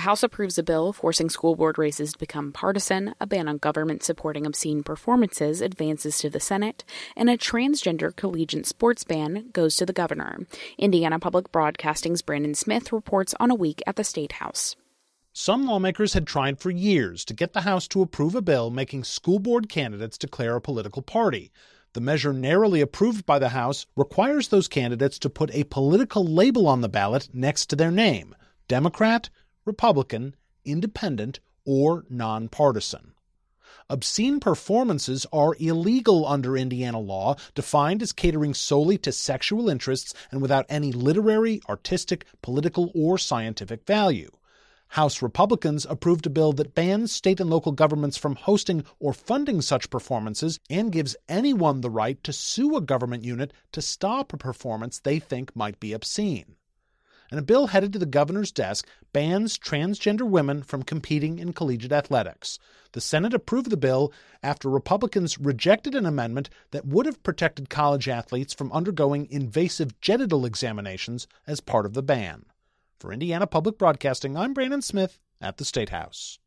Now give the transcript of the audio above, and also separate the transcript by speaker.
Speaker 1: The House approves a bill forcing school board races to become partisan, a ban on government supporting obscene performances advances to the Senate, and a transgender collegiate sports ban goes to the governor. Indiana Public Broadcasting's Brandon Smith reports on a week at the State House.
Speaker 2: Some lawmakers had tried for years to get the House to approve a bill making school board candidates declare a political party. The measure, narrowly approved by the House, requires those candidates to put a political label on the ballot next to their name: Democrat, Republican, Independent, or nonpartisan. Obscene performances are illegal under Indiana law, defined as catering solely to sexual interests and without any literary, artistic, political, or scientific value. House Republicans approved a bill that bans state and local governments from hosting or funding such performances and gives anyone the right to sue a government unit to stop a performance they think might be obscene. And a bill headed to the governor's desk bans transgender women from competing in collegiate athletics. The Senate approved the bill after Republicans rejected an amendment that would have protected college athletes from undergoing invasive genital examinations as part of the ban. For Indiana Public Broadcasting, I'm Brandon Smith at the State House.